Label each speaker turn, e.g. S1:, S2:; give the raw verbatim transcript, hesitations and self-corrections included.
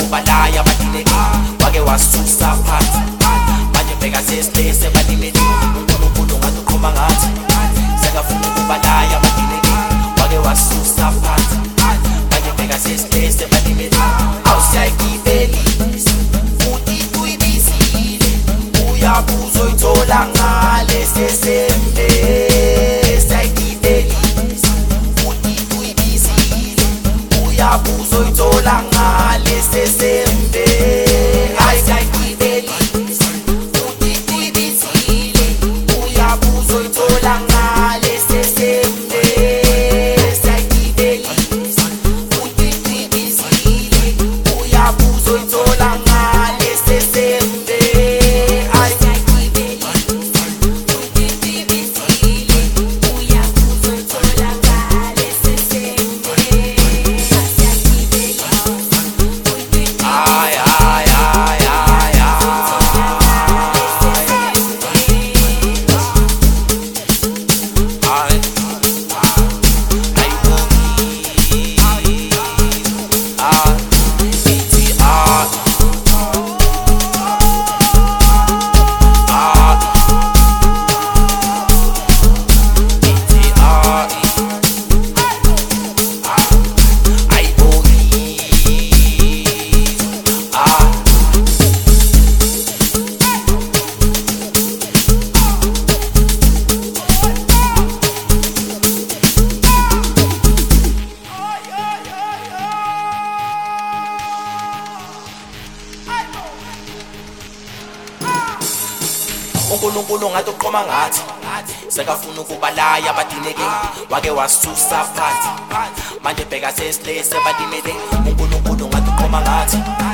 S1: ukubalaya abadileke wake wasusa phansi manje bheka sesibese balimele uNkulunkulu ngathi uqhuma ngathi sekafuna ukubalaya abadileke wake wasusa phansi manje bheka sesibese balimele awusiyayigibelisa futhi uyibisile uyabuza uyithola ngale sesembe sayigibelisa futhi uyibisile uyabuza uyithola ngale sesembe ayisayigibelisa futhi uyibisile uyabuza uyithola ngale sesembe sayigibelisa futhi uyibisile uyabuza uyithola ngale sesembe ayisayigibelisa futhi uyibisile uyabuza uyithola ngale sesembe sayigibelisa ay ay ay ay ay uNkulunkulu ngathi uqhoma ngathi sekafuna ukubalaya abadileke wake wasusa phansi manje bheka sesilese balimele uNkulunkulu ngathi uqhoma ngathi